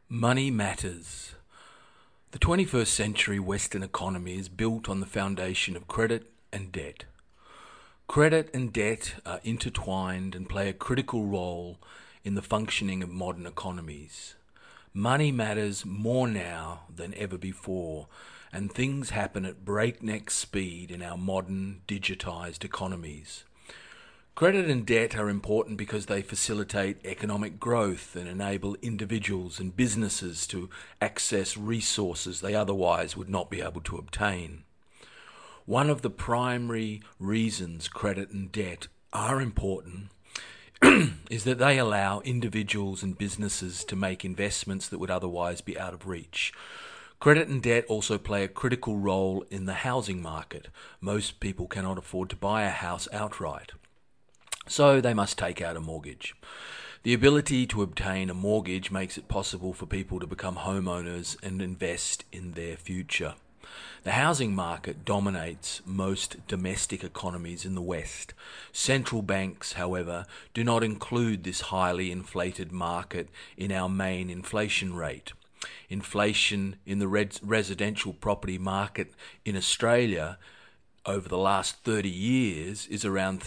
Money matters. The 21st century Western economy is built on the foundation of credit and debt. Credit and debt are intertwined and play a critical role in the functioning of modern economies. Money matters more now than ever before, and things happen at breakneck speed in our modern, digitized economies. Credit and debt are important because they facilitate economic growth and enable individuals and businesses to access resources they otherwise would not be able to obtain. One of the primary reasons credit and debt are important is that they allow individuals and businesses to make investments that would otherwise be out of reach. Credit and debt also play a critical role in the housing market. Most people cannot afford to buy a house outright, so they must take out a mortgage. The ability to obtain a mortgage makes it possible for people to become homeowners and invest in their future. The housing market dominates most domestic economies in the West. Central banks, however, do not include this highly inflated market in our main inflation rate. Inflation in the residential property market in Australia over the last 30 years is around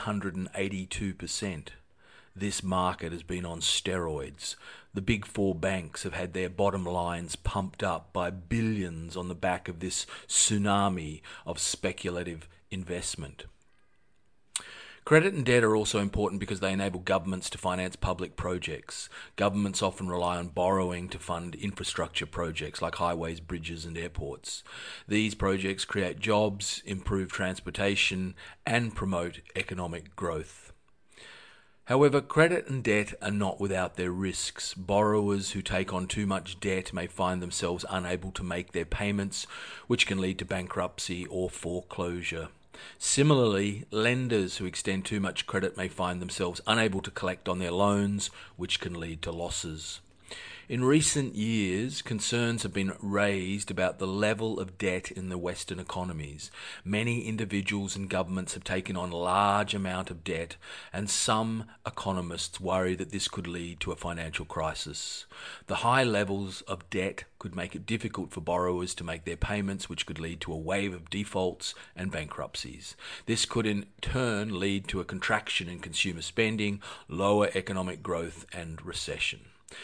382%. This market has been on steroids. The big four banks have had their bottom lines pumped up by billions on the back of this tsunami of speculative investment. Credit and debt are also important because they enable governments to finance public projects. Governments often rely on borrowing to fund infrastructure projects like highways, bridges and airports. These projects create jobs, improve transportation and promote economic growth. However, credit and debt are not without their risks. Borrowers who take on too much debt may find themselves unable to make their payments, which can lead to bankruptcy or foreclosure. Similarly, lenders who extend too much credit may find themselves unable to collect on their loans, which can lead to losses. In recent years, concerns have been raised about the level of debt in the Western economies. Many individuals and governments have taken on a large amount of debt, and some economists worry that this could lead to a financial crisis. The high levels of debt could make it difficult for borrowers to make their payments, which could lead to a wave of defaults and bankruptcies. This could in turn lead to a contraction in consumer spending, lower economic growth, and recession.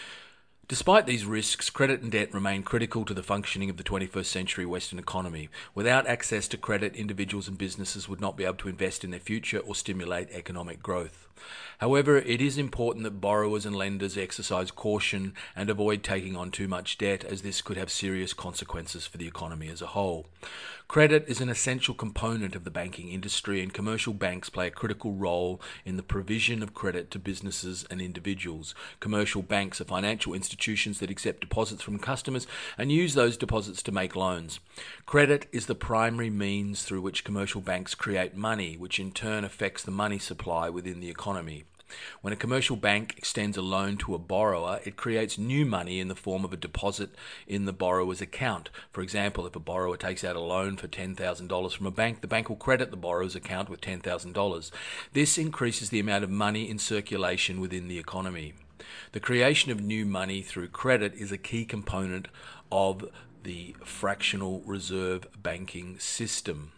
Despite these risks, credit and debt remain critical to the functioning of the 21st century Western economy. Without access to credit, individuals and businesses would not be able to invest in their future or stimulate economic growth. However, it is important that borrowers and lenders exercise caution and avoid taking on too much debt, as this could have serious consequences for the economy as a whole. Credit is an essential component of the banking industry, and commercial banks play a critical role in the provision of credit to businesses and individuals. Commercial banks are financial institutions that accept deposits from customers and use those deposits to make loans. Credit is the primary means through which commercial banks create money, which in turn affects the money supply within the economy. When a commercial bank extends a loan to a borrower, it creates new money in the form of a deposit in the borrower's account. For example, if a borrower takes out a loan for $10,000 from a bank, the bank will credit the borrower's account with $10,000. This increases the amount of money in circulation within the economy. The creation of new money through credit is a key component of the fractional reserve banking system.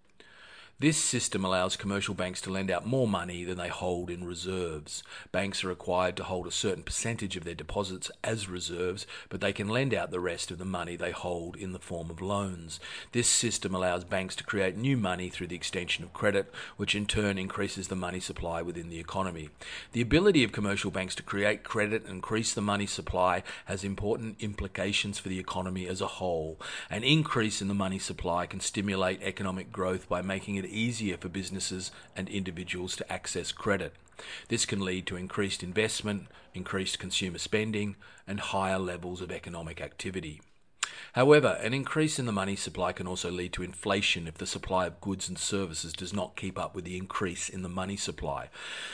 This system allows commercial banks to lend out more money than they hold in reserves. Banks are required to hold a certain percentage of their deposits as reserves, but they can lend out the rest of the money they hold in the form of loans. This system allows banks to create new money through the extension of credit, which in turn increases the money supply within the economy. The ability of commercial banks to create credit and increase the money supply has important implications for the economy as a whole. An increase in the money supply can stimulate economic growth by making it easier for businesses and individuals to access credit. This can lead to increased investment, increased consumer spending, and higher levels of economic activity. However, an increase in the money supply can also lead to inflation if the supply of goods and services does not keep up with the increase in the money supply.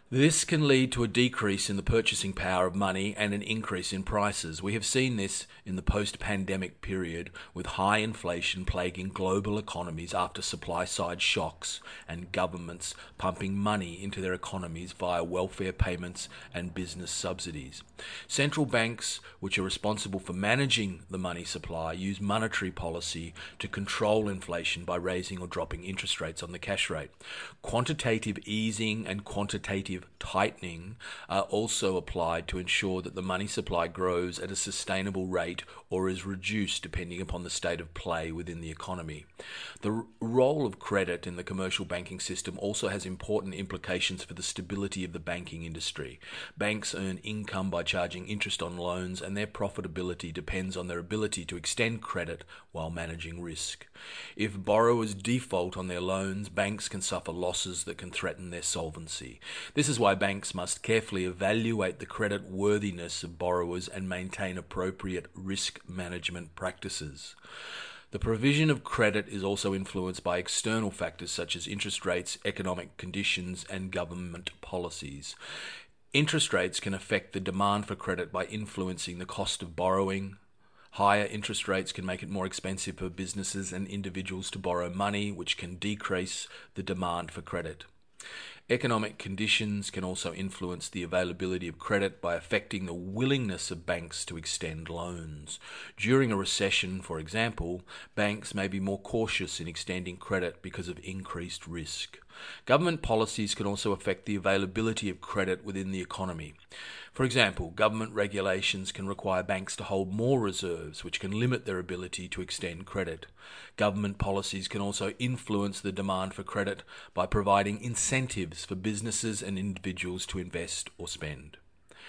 This can lead to a decrease in the purchasing power of money and an increase in prices. We have seen this in the post-pandemic period, with high inflation plaguing global economies after supply-side shocks and governments pumping money into their economies via welfare payments and business subsidies. Central banks, which are responsible for managing the money supply, use monetary policy to control inflation by raising or dropping interest rates on the cash rate. Quantitative easing and quantitative tightening are also applied to ensure that the money supply grows at a sustainable rate or is reduced depending upon the state of play within the economy. The role of credit in the commercial banking system also has important implications for the stability of the banking industry. Banks earn income by charging interest on loans, and their profitability depends on their ability to extend credit while managing risk. If borrowers default on their loans, banks can suffer losses that can threaten their solvency. This is why banks must carefully evaluate the credit worthiness of borrowers and maintain appropriate risk management practices. The provision of credit is also influenced by external factors such as interest rates, economic conditions, and government policies. Interest rates can affect the demand for credit by influencing the cost of borrowing. Higher interest rates can make it more expensive for businesses and individuals to borrow money, which can decrease the demand for credit. Economic conditions can also influence the availability of credit by affecting the willingness of banks to extend loans. During a recession, for example, banks may be more cautious in extending credit because of increased risk. Government policies can also affect the availability of credit within the economy. For example, government regulations can require banks to hold more reserves, which can limit their ability to extend credit. Government policies can also influence the demand for credit by providing incentives for businesses and individuals to invest or spend.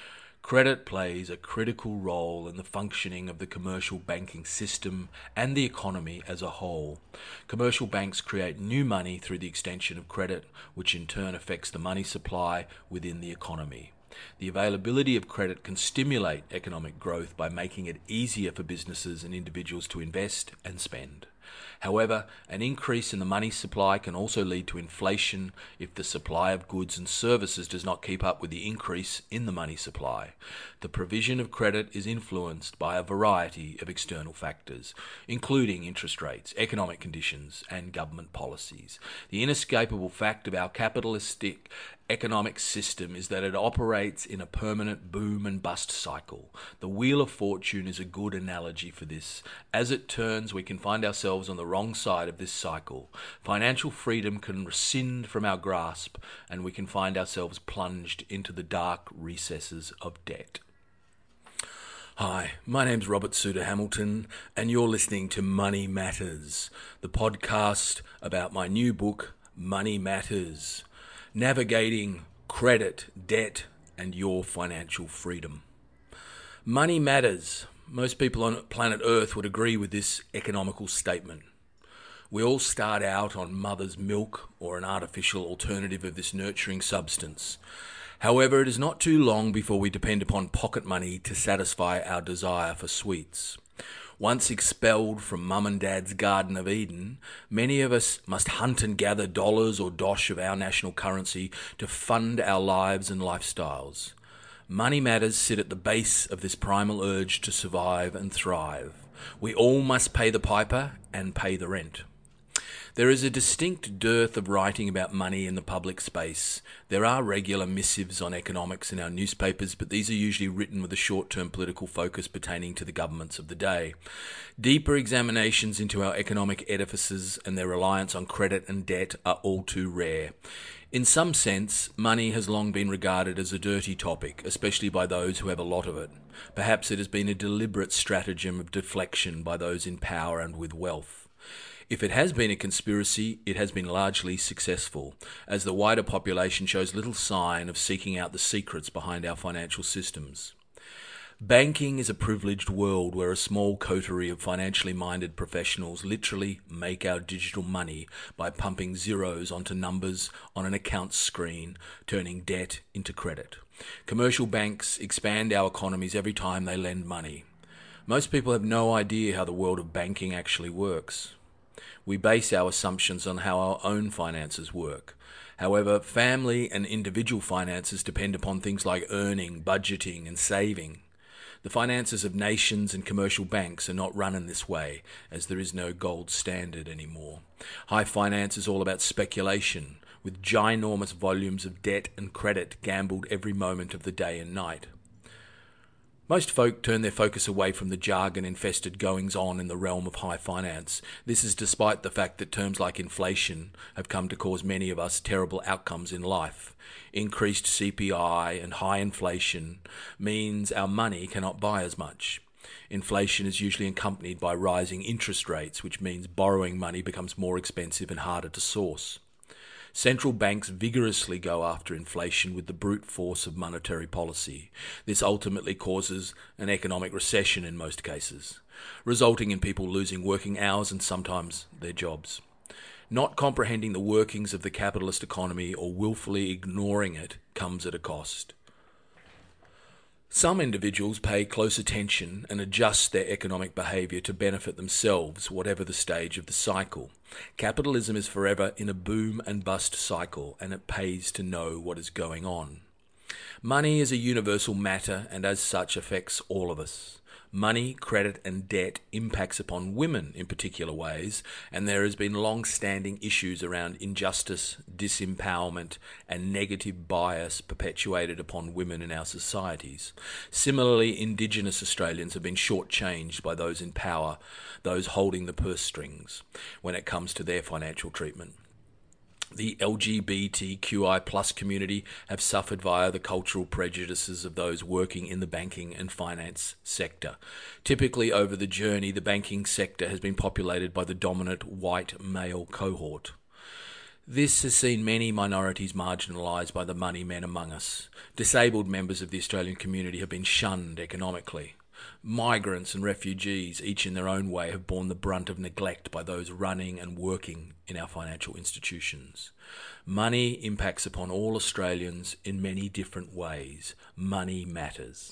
Credit plays a critical role in the functioning of the commercial banking system and the economy as a whole. Commercial banks create new money through the extension of credit, which in turn affects the money supply within the economy. The availability of credit can stimulate economic growth by making it easier for businesses and individuals to invest and spend. However, an increase in the money supply can also lead to inflation if the supply of goods and services does not keep up with the increase in the money supply. The provision of credit is influenced by a variety of external factors, including interest rates, economic conditions, and government policies. The inescapable fact of our capitalistic economic system is that it operates in a permanent boom and bust cycle. The Wheel of Fortune is a good analogy for this. As it turns, we can find ourselves on the wrong side of this cycle. Financial freedom can rescind from our grasp, and we can find ourselves plunged into the dark recesses of debt. Hi, my name's Robert Suter Hamilton, and you're listening to Money Matters, the podcast about my new book, Money Matters: Navigating Credit, Debt, and Your Financial Freedom. Money matters. Most people on planet Earth would agree with this economical statement. We all start out on mother's milk or an artificial alternative of this nurturing substance. However, it is not too long before we depend upon pocket money to satisfy our desire for sweets. Once expelled from Mum and Dad's Garden of Eden, many of us must hunt and gather dollars or dosh of our national currency to fund our lives and lifestyles. Money matters sit at the base of this primal urge to survive and thrive. We all must pay the piper and pay the rent. There is a distinct dearth of writing about money in the public space. There are regular missives on economics in our newspapers, but these are usually written with a short-term political focus pertaining to the governments of the day. Deeper examinations into our economic edifices and their reliance on credit and debt are all too rare. In some sense, money has long been regarded as a dirty topic, especially by those who have a lot of it. Perhaps it has been a deliberate stratagem of deflection by those in power and with wealth. If it has been a conspiracy, it has been largely successful, as the wider population shows little sign of seeking out the secrets behind our financial systems. Banking is a privileged world where a small coterie of financially minded professionals literally make our digital money by pumping zeros onto numbers on an account screen, turning debt into credit. Commercial banks expand our economies every time they lend money. Most people have no idea how the world of banking actually works. We base our assumptions on how our own finances work. However, family and individual finances depend upon things like earning, budgeting, and saving. The finances of nations and commercial banks are not run in this way, as there is no gold standard anymore. High finance is all about speculation, with ginormous volumes of debt and credit gambled every moment of the day and night. Most folk turn their focus away from the jargon-infested goings-on in the realm of high finance. This is despite the fact that terms like inflation have come to cause many of us terrible outcomes in life. Increased CPI and high inflation means our money cannot buy as much. Inflation is usually accompanied by rising interest rates, which means borrowing money becomes more expensive and harder to source. Central banks vigorously go after inflation with the brute force of monetary policy. This ultimately causes an economic recession in most cases, resulting in people losing working hours and sometimes their jobs. Not comprehending the workings of the capitalist economy or willfully ignoring it comes at a cost. Some individuals pay close attention and adjust their economic behaviour to benefit themselves, whatever the stage of the cycle. Capitalism is forever in a boom and bust cycle, and it pays to know what is going on. Money is a universal matter and as such affects all of us. Money, credit and debt impacts upon women in particular ways, and there has been long-standing issues around injustice, disempowerment and negative bias perpetuated upon women in our societies. Similarly, Indigenous Australians have been shortchanged by those in power, those holding the purse strings, when it comes to their financial treatment. The LGBTQI+ community have suffered via the cultural prejudices of those working in the banking and finance sector. Typically over the journey, the banking sector has been populated by the dominant white male cohort. This has seen many minorities marginalised by the money men among us. Disabled members of the Australian community have been shunned economically. Migrants and refugees, each in their own way, have borne the brunt of neglect by those running and working in our financial institutions. Money impacts upon all Australians in many different ways. Money matters.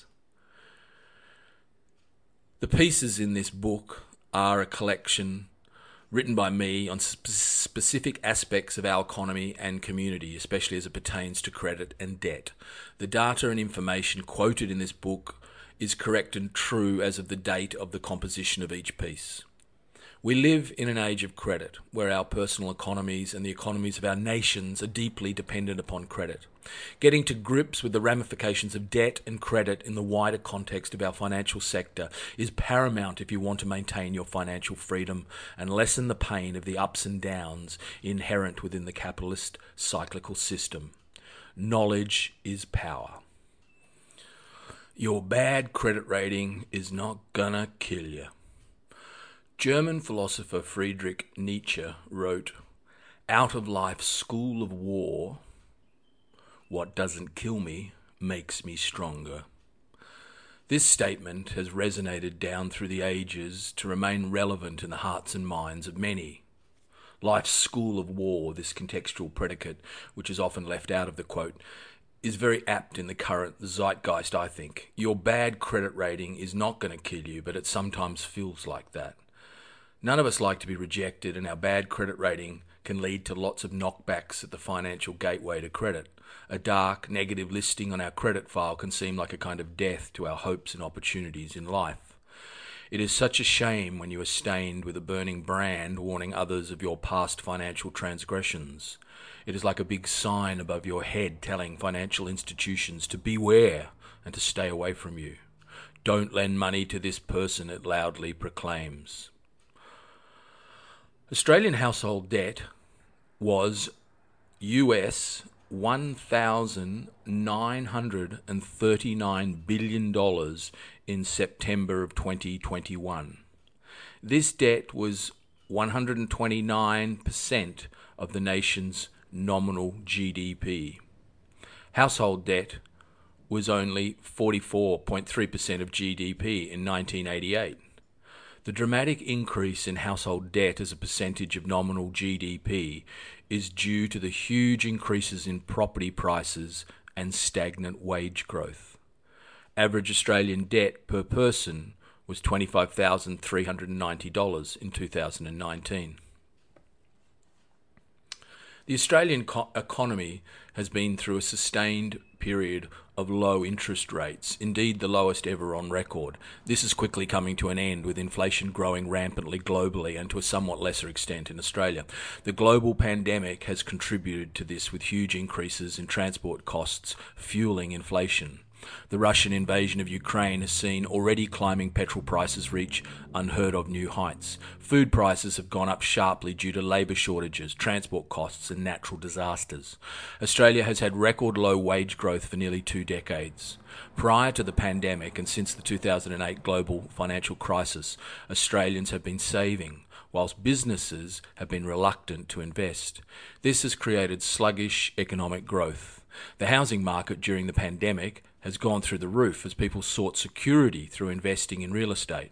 The pieces in this book are a collection written by me on specific aspects of our economy and community, especially as it pertains to credit and debt. The data and information quoted in this book is correct and true as of the date of the composition of each piece. We live in an age of credit, where our personal economies and the economies of our nations are deeply dependent upon credit. Getting to grips with the ramifications of debt and credit in the wider context of our financial sector is paramount if you want to maintain your financial freedom and lessen the pain of the ups and downs inherent within the capitalist cyclical system. Knowledge is power. Your bad credit rating is not gonna kill you. German philosopher Friedrich Nietzsche wrote, "Out of life's school of war, what doesn't kill me makes me stronger." This statement has resonated down through the ages to remain relevant in the hearts and minds of many. Life's school of war, this contextual predicate, which is often left out of the quote, is very apt in the current zeitgeist, I think. Your bad credit rating is not going to kill you, but it sometimes feels like that. None of us like to be rejected, and our bad credit rating can lead to lots of knockbacks at the financial gateway to credit. A dark, negative listing on our credit file can seem like a kind of death to our hopes and opportunities in life. It is such a shame when you are stained with a burning brand warning others of your past financial transgressions. It is like a big sign above your head telling financial institutions to beware and to stay away from you. Don't lend money to this person, it loudly proclaims. Australian household debt was US $1,939 billion in September of 2021. This debt was 129% of the nation's nominal GDP. Household debt was only 44.3% of GDP in 1988. The dramatic increase in household debt as a percentage of nominal GDP is due to the huge increases in property prices and stagnant wage growth. Average Australian debt per person was $25,390 in 2019. The Australian economy has been through a sustained period of low interest rates, indeed the lowest ever on record. This is quickly coming to an end, with inflation growing rampantly globally and to a somewhat lesser extent in Australia. The global pandemic has contributed to this, with huge increases in transport costs fueling inflation. The Russian invasion of Ukraine has seen already climbing petrol prices reach unheard of new heights. Food prices have gone up sharply due to labour shortages, transport costs and natural disasters. Australia has had record low wage growth for nearly 2 decades. Prior to the pandemic and since the 2008 global financial crisis, Australians have been saving, whilst businesses have been reluctant to invest. This has created sluggish economic growth. The housing market during the pandemic has gone through the roof as people sought security through investing in real estate.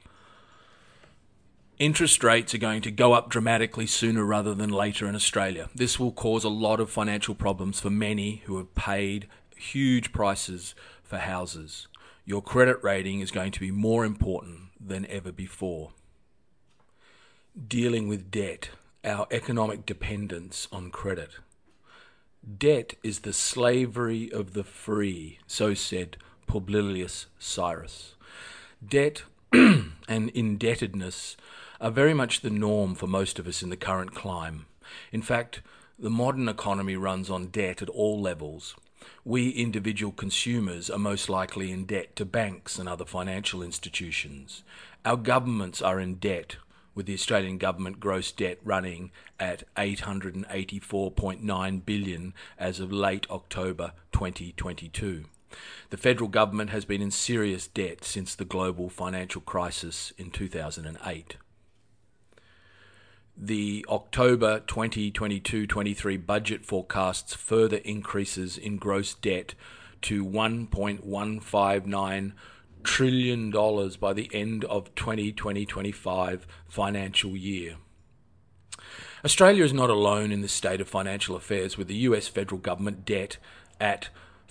Interest rates are going to go up dramatically sooner rather than later in Australia. This will cause a lot of financial problems for many who have paid huge prices for houses. Your credit rating is going to be more important than ever before. Dealing with debt, our economic dependence on credit. Debt is the slavery of the free, so said Publilius Cyrus. Debt and indebtedness are very much the norm for most of us in the current climate. In fact, the modern economy runs on debt at all levels. We individual consumers are most likely in debt to banks and other financial institutions. Our governments are in debt, with the Australian government gross debt running at $884.9 billion as of late October 2022. The federal government has been in serious debt since the global financial crisis in 2008. The October 2022-23 budget forecasts further increases in gross debt to $1.159 trillion by the end of 2020-25 financial year. Australia is not alone in this state of financial affairs, with the US federal government debt at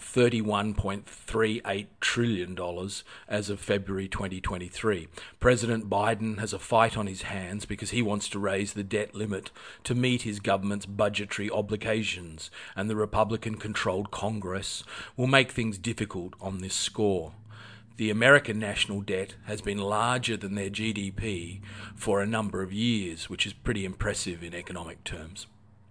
$31.38 trillion as of February 2023. President Biden has a fight on his hands because he wants to raise the debt limit to meet his government's budgetary obligations, and the Republican-controlled Congress will make things difficult on this score. The American national debt has been larger than their GDP for a number of years, which is pretty impressive in economic terms.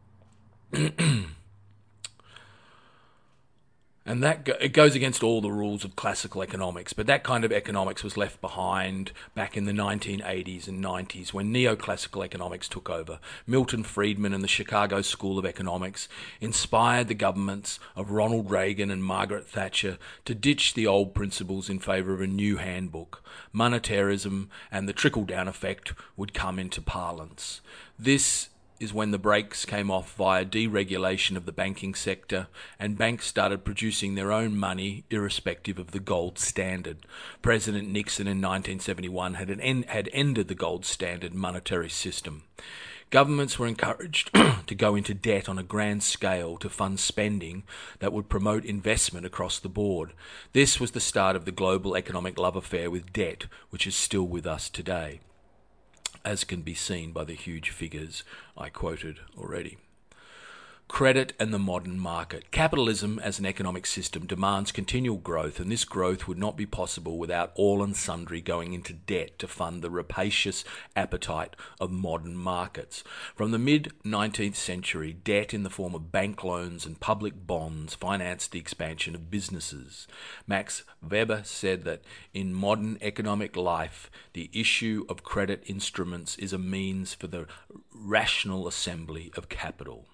And it goes against all the rules of classical economics, but that kind of economics was left behind back in the 1980s and 90s when neoclassical economics took over. Milton Friedman and the Chicago School of Economics inspired the governments of Ronald Reagan and Margaret Thatcher to ditch the old principles in favour of a new handbook. Monetarism and the trickle-down effect would come into parlance. This is when the brakes came off via deregulation of the banking sector, and banks started producing their own money irrespective of the gold standard. President Nixon in 1971 had ended the gold standard monetary system. Governments were encouraged to go into debt on a grand scale to fund spending that would promote investment across the board. This was the start of the global economic love affair with debt, which is still with us today, as can be seen by the huge figures I quoted already. Credit and the modern market. Capitalism as an economic system demands continual growth, and this growth would not be possible without all and sundry going into debt to fund the rapacious appetite of modern markets. From the mid-19th century, debt in the form of bank loans and public bonds financed the expansion of businesses. Max Weber said that in modern economic life, the issue of credit instruments is a means for the rational assembly of capital.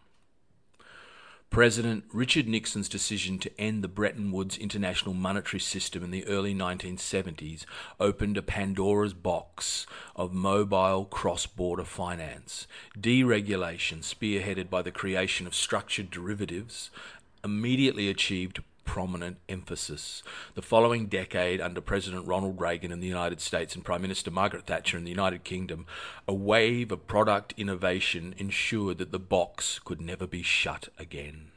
President Richard Nixon's decision to end the Bretton Woods international monetary system in the early 1970s opened a Pandora's box of mobile cross-border finance. Deregulation, spearheaded by the creation of structured derivatives, immediately achieved prominent emphasis. The following decade, under President Ronald Reagan in the United States and Prime Minister Margaret Thatcher in the United Kingdom, a wave of product innovation ensured that the box could never be shut again.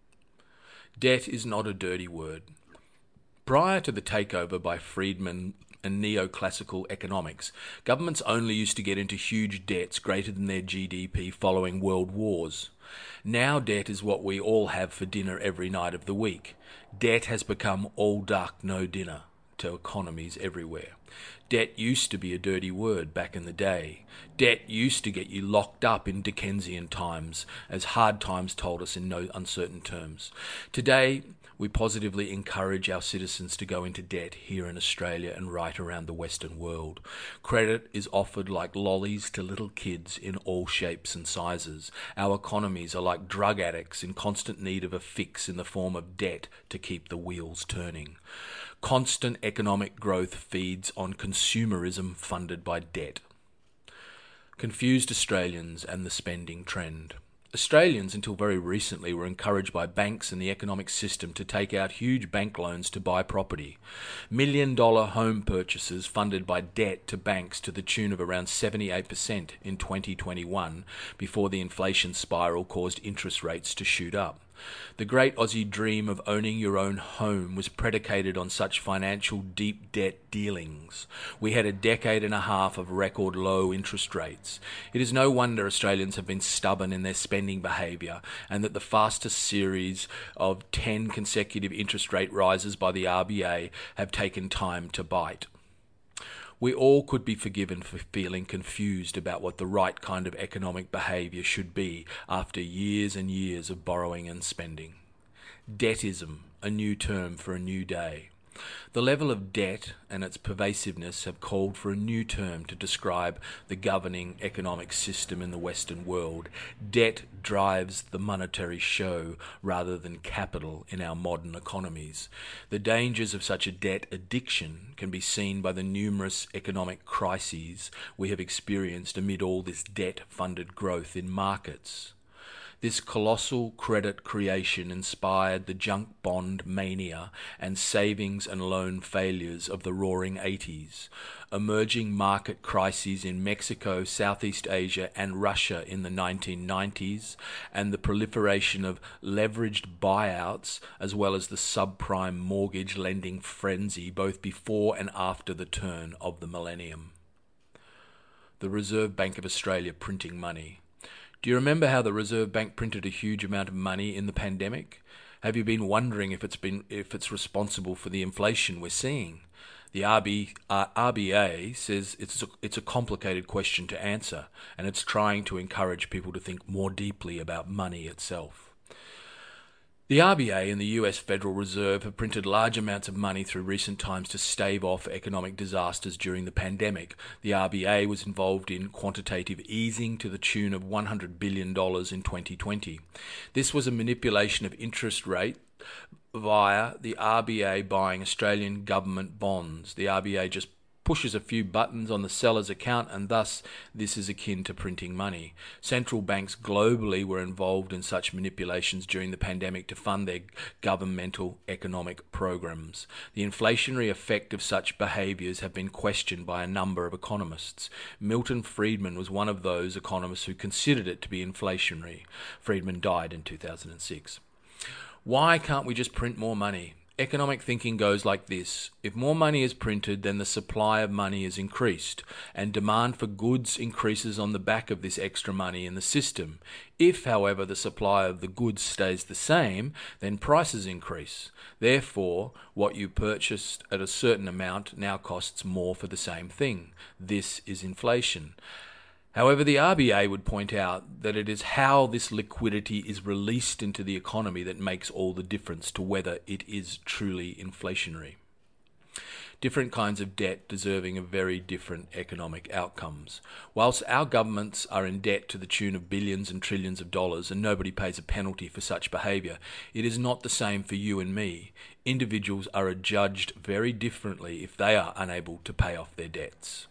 Debt is not a dirty word. Prior to the takeover by Friedman and neoclassical economics, governments only used to get into huge debts greater than their GDP following world wars. Now debt is what we all have for dinner every night of the week. Debt has become all duck, no dinner to economies everywhere. Debt used to be a dirty word back in the day. Debt used to get you locked up in Dickensian times, as Hard Times told us in no uncertain terms. Today, we positively encourage our citizens to go into debt here in Australia and right around the Western world. Credit is offered like lollies to little kids in all shapes and sizes. Our economies are like drug addicts in constant need of a fix in the form of debt to keep the wheels turning. Constant economic growth feeds on consumerism funded by debt. Confused Australians and the spending trend. Australians, until very recently, were encouraged by banks and the economic system to take out huge bank loans to buy property. $1 million home purchases funded by debt to banks to the tune of around 78% in 2021 before the inflation spiral caused interest rates to shoot up. The great Aussie dream of owning your own home was predicated on such financial deep debt dealings. We had a decade and a half of record low interest rates. It is no wonder Australians have been stubborn in their spending behaviour and that the fastest series of 10 consecutive interest rate rises by the RBA have taken time to bite. We all could be forgiven for feeling confused about what the right kind of economic behaviour should be after years and years of borrowing and spending. Debtism, a new term for a new day. The level of debt and its pervasiveness have called for a new term to describe the governing economic system in the Western world. Debt drives the monetary show rather than capital in our modern economies. The dangers of such a debt addiction can be seen by the numerous economic crises we have experienced amid all this debt-funded growth in markets. This colossal credit creation inspired the junk bond mania and savings and loan failures of the roaring 80s, emerging market crises in Mexico, Southeast Asia and Russia in the 1990s, and the proliferation of leveraged buyouts as well as the subprime mortgage lending frenzy both before and after the turn of the millennium. The Reserve Bank of Australia printing money. Do you remember how the Reserve Bank printed a huge amount of money in the pandemic? Have you been wondering if it's responsible for the inflation we're seeing? The RBA says it's a complicated question to answer, and it's trying to encourage people to think more deeply about money itself. The RBA and the US Federal Reserve have printed large amounts of money through recent times to stave off economic disasters during the pandemic. The RBA was involved in quantitative easing to the tune of $100 billion in 2020. This was a manipulation of interest rate via the RBA buying Australian government bonds. The RBA just pushes a few buttons on the seller's account, and thus this is akin to printing money. Central banks globally were involved in such manipulations during the pandemic to fund their governmental economic programs. The inflationary effect of such behaviours have been questioned by a number of economists. Milton Friedman was one of those economists who considered it to be inflationary. Friedman died in 2006. Why can't we just print more money? Economic thinking goes like this. If more money is printed, then the supply of money is increased, and demand for goods increases on the back of this extra money in the system. If, however, the supply of the goods stays the same, then prices increase. Therefore, what you purchased at a certain amount now costs more for the same thing. This is inflation. However, the RBA would point out that it is how this liquidity is released into the economy that makes all the difference to whether it is truly inflationary. Different kinds of debt deserving of very different economic outcomes. Whilst our governments are in debt to the tune of billions and trillions of dollars and nobody pays a penalty for such behaviour, it is not the same for you and me. Individuals are adjudged very differently if they are unable to pay off their debts.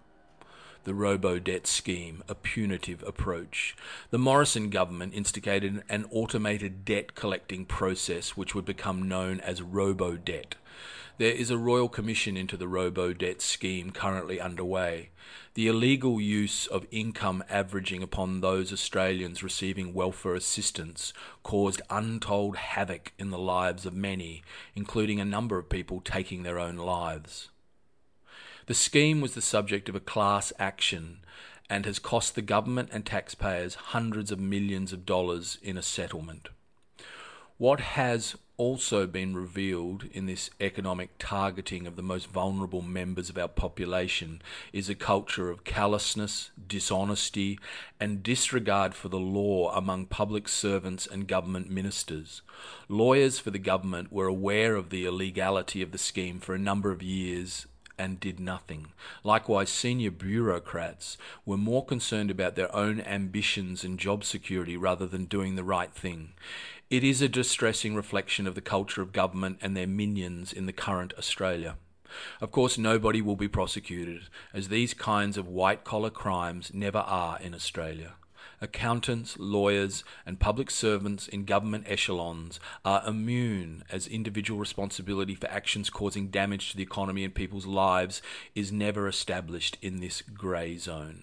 The robo-debt scheme, a punitive approach. The Morrison government instigated an automated debt collecting process which would become known as robo-debt. There is a royal commission into the robo-debt scheme currently underway. The illegal use of income averaging upon those Australians receiving welfare assistance caused untold havoc in the lives of many, including a number of people taking their own lives. The scheme was the subject of a class action and has cost the government and taxpayers hundreds of millions of dollars in a settlement. What has also been revealed in this economic targeting of the most vulnerable members of our population is a culture of callousness, dishonesty, and disregard for the law among public servants and government ministers. Lawyers for the government were aware of the illegality of the scheme for a number of years and did nothing. Likewise, senior bureaucrats were more concerned about their own ambitions and job security rather than doing the right thing. It is a distressing reflection of the culture of government and their minions in the current Australia. Of course, nobody will be prosecuted, as these kinds of white-collar crimes never are in Australia. Accountants, lawyers, and public servants in government echelons are immune, as individual responsibility for actions causing damage to the economy and people's lives is never established in this grey zone.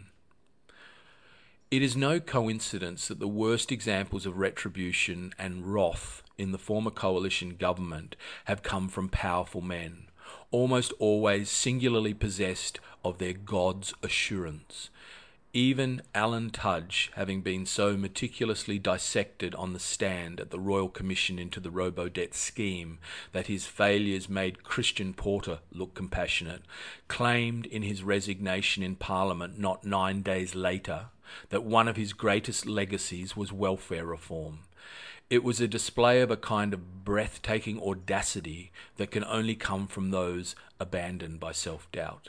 It is no coincidence that the worst examples of retribution and wrath in the former coalition government have come from powerful men, almost always singularly possessed of their God's assurance. Even Alan Tudge, having been so meticulously dissected on the stand at the Royal Commission into the Robodebt scheme that his failures made Christian Porter look compassionate, claimed in his resignation in Parliament not 9 days later that one of his greatest legacies was welfare reform. It was a display of a kind of breathtaking audacity that can only come from those abandoned by self-doubt.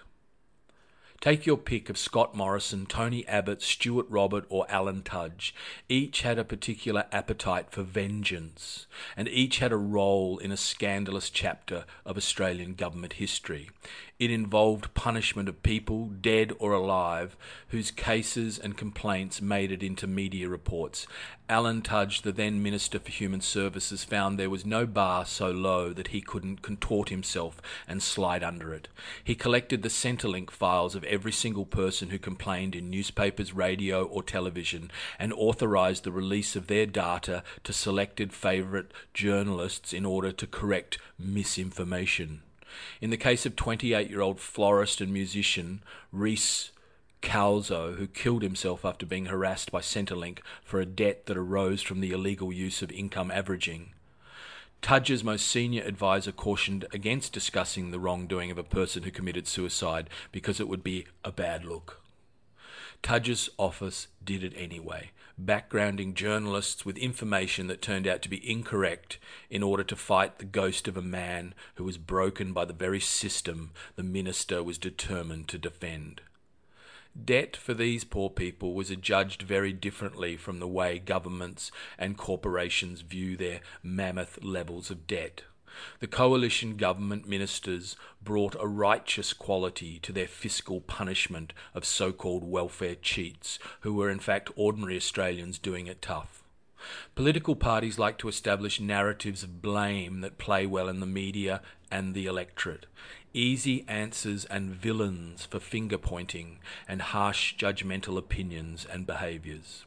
Take your pick of Scott Morrison, Tony Abbott, Stuart Robert, or Alan Tudge. Each had a particular appetite for vengeance, and each had a role in a scandalous chapter of Australian government history. It involved punishment of people, dead or alive, whose cases and complaints made it into media reports. Alan Tudge, the then Minister for Human Services, found there was no bar so low that he couldn't contort himself and slide under it. He collected the Centrelink files of every single person who complained in newspapers, radio or television, and authorised the release of their data to selected favourite journalists in order to correct misinformation. In the case of 28-year-old florist and musician Reece Calzo, who killed himself after being harassed by Centrelink for a debt that arose from the illegal use of income averaging, Tudge's most senior advisor cautioned against discussing the wrongdoing of a person who committed suicide because it would be a bad look. Tudge's office did it anyway, backgrounding journalists with information that turned out to be incorrect in order to fight the ghost of a man who was broken by the very system the minister was determined to defend. Debt for these poor people was adjudged very differently from the way governments and corporations view their mammoth levels of debt. The coalition government ministers brought a righteous quality to their fiscal punishment of so-called welfare cheats, who were in fact ordinary Australians doing it tough. Political parties like to establish narratives of blame that play well in the media and the electorate. Easy answers and villains for finger-pointing and harsh judgmental opinions and behaviours.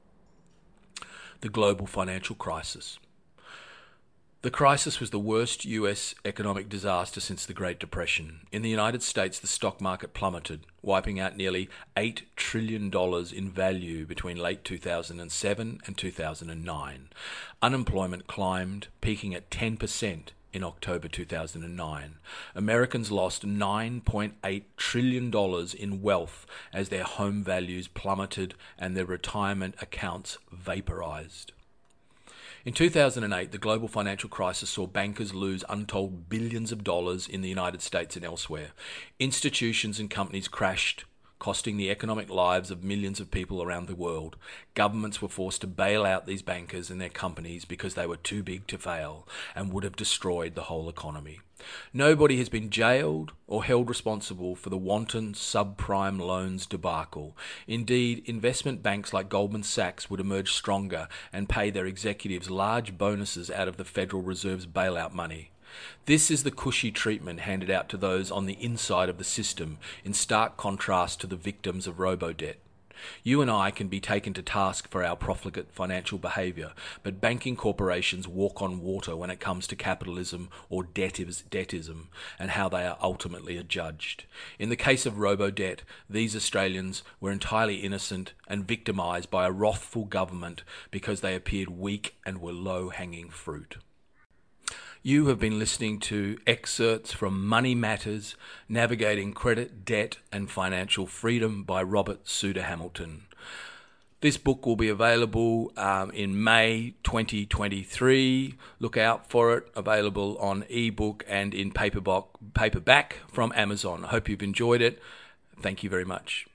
The global financial crisis. The crisis was the worst US economic disaster since the Great Depression. In the United States, the stock market plummeted, wiping out nearly $8 trillion in value between late 2007 and 2009. Unemployment climbed, peaking at 10% in October 2009. Americans lost $9.8 trillion in wealth as their home values plummeted and their retirement accounts vaporized. In 2008, the global financial crisis saw bankers lose untold billions of dollars in the United States and elsewhere. Institutions and companies crashed, costing the economic lives of millions of people around the world. Governments were forced to bail out these bankers and their companies because they were too big to fail and would have destroyed the whole economy. Nobody has been jailed or held responsible for the wanton subprime loans debacle. Indeed, investment banks like Goldman Sachs would emerge stronger and pay their executives large bonuses out of the Federal Reserve's bailout money. This is the cushy treatment handed out to those on the inside of the system, in stark contrast to the victims of Robodebt. You and I can be taken to task for our profligate financial behaviour, but banking corporations walk on water when it comes to capitalism or debtism and how they are ultimately adjudged. In the case of Robodebt, these Australians were entirely innocent and victimised by a wrathful government because they appeared weak and were low-hanging fruit. You have been listening to excerpts from Money Matters, Navigating Credit, Debt and Financial Freedom by Robert Souter Hamilton. This book will be available in May 2023. Look out for it, available on ebook and in paperback from Amazon. I hope you've enjoyed it. Thank you very much.